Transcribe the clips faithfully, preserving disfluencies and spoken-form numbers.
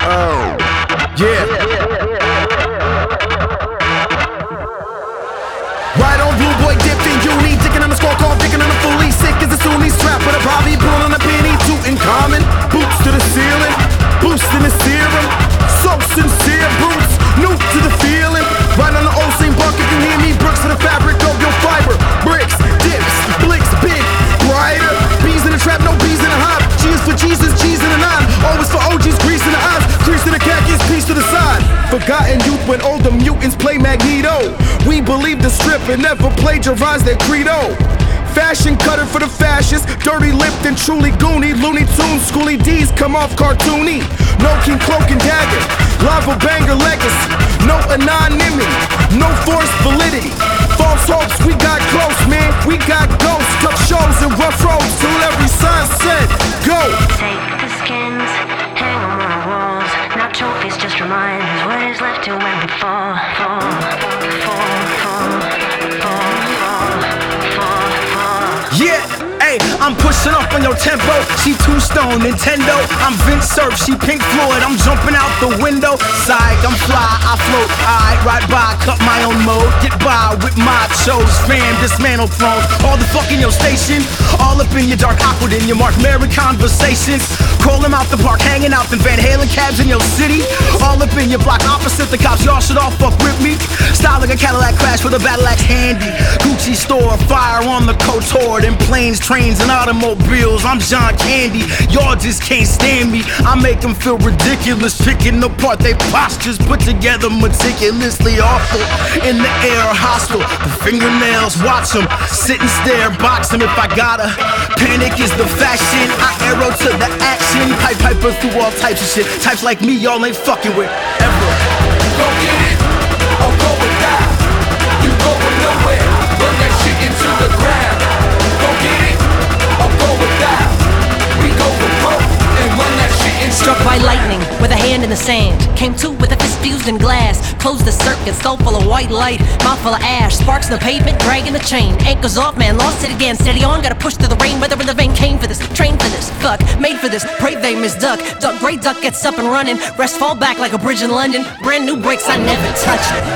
Oh, yeah. Right on, blue boy dipping, uni, dicking on the score call, dicking on the fully sick as a Sunni strap with a Bobby bull on a penny, two in common. Boots to the ceiling, boosting the serum. So sincere, boots, new to the feeling. Right on the old same buck if you hear me, bricks to the fabric of your fiber. Bricks, dips, blicks, big, brighter. Bees in the trap, no bees in the hive. G's for Jesus, G's in the nine. Always for O Gs, grease in the eyes, crease in the khakis, piece to the side. Forgotten youth when older mutants play Magneto. We believe the strip and never plagiarize their credo. Fashion cutter for the fascists, dirty lipped and truly goony. Looney Tunes, schooly D's come off cartoony. No king, cloak and dagger, lava banger legacy. No anonymity, no forced validity. False hopes, we got close, man, we got ghosts. Tough shows and rough roads till every sign said go. Take the skins, hang them on the walls. Not trophies, just reminders what is left to when we fall, fall, fall, fall, fall, fall, fall, fall. Yeah, hey, I'm pushing up on your tempo. She two stone Nintendo. I'm Vince Cerf, she Pink Floyd. I'm jumping out the window. Psych, I'm fly, I float. I ride by, cut my own mode. Get by with my shows. Fam, dismantle thrones. All the fuck in your station. All up in your dark awkward in your Mark Mary conversations. Call them out the park, hanging out in Van Halen cabs in your city. All up in your block opposite the cops. Y'all should all fuck with me. Style like a Cadillac crash with a battle axe handy. Gucci store, fire on the Cotard. In planes, trains, and automobiles. I'm John Candy. Y'all just can't stand me. I make them feel ridiculous. Picking apart they postures. Put together meticulously awful. In the air, hostile. The fingernails, watch them. Sit and stare, box them if I gotta. Panic is the fashion. I arrow to the action. Pipe piper through all types of shit. Types like me, y'all ain't fucking with ever. Go get it, or go and die. You going nowhere, run that shit into the ground. Go get it, or go and die. We go for broke and run that shit into Struck the by ground. lightning with a hand in the sand. Came to with a fist fused in glass. Closed the circuit, skull full of white light. Mouth full of ash, sparks in the pavement, dragging the chain. Anchors off, man, lost it again. Steady on, gotta push through the rain. Weather in the vein, came for this, trained for this. Fuck, made for this, pray they miss duck. Duck, great duck gets up and running. Rest fall back like a bridge in London. Brand new brakes, I never touched it.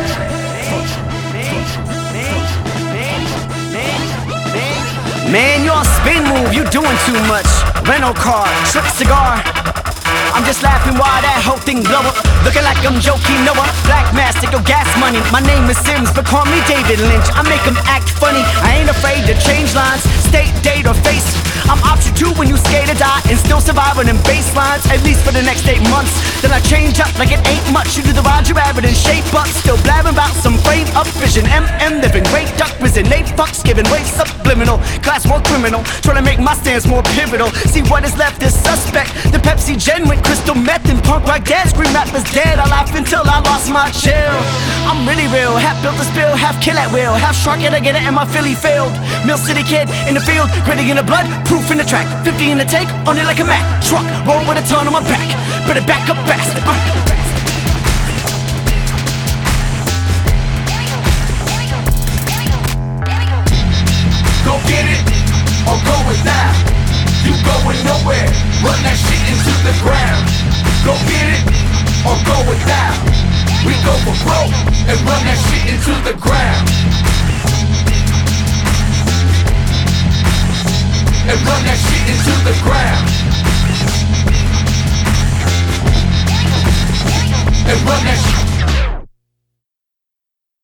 Man, you're on spin move, you doing too much. Rental car, trip cigar. I'm just laughing while that whole thing blow up. Looking like I'm joking, Noah. Black mask, take your gas money. My name is Sims, but call me David Lynch. I make them act funny. I ain't afraid to change lines, state, date, or face. I'm option two when you skate or die and still surviving in baselines, at least for the next eight months. Then I change up like it ain't much. You do the Roger Rabbit and shape up. Still blabbing about some frame up vision. M M living great duck prison. Eight fucks giving way subliminal. Class more criminal. Trying to make my stance more pivotal. See what is left is suspect. The Pepsi Gen with crystal meth and punk rock dad. Scream rappers dead. I laugh until I lost my chill. I'm really real. Half built to spill, half kill at will. Half shark and I get it and my Philly failed. Mill City kid in the field, gritty in the blood, proof in the track. Fifty in the tank, on it like a Mac truck. Roll with a ton on my back. Better back up fast. Uh. Go get it, or go and die. You going nowhere, run that shit into the ground. Go get it, or go and die. We go for broke and run that shit into the ground. And run that shit into the ground. And run that shit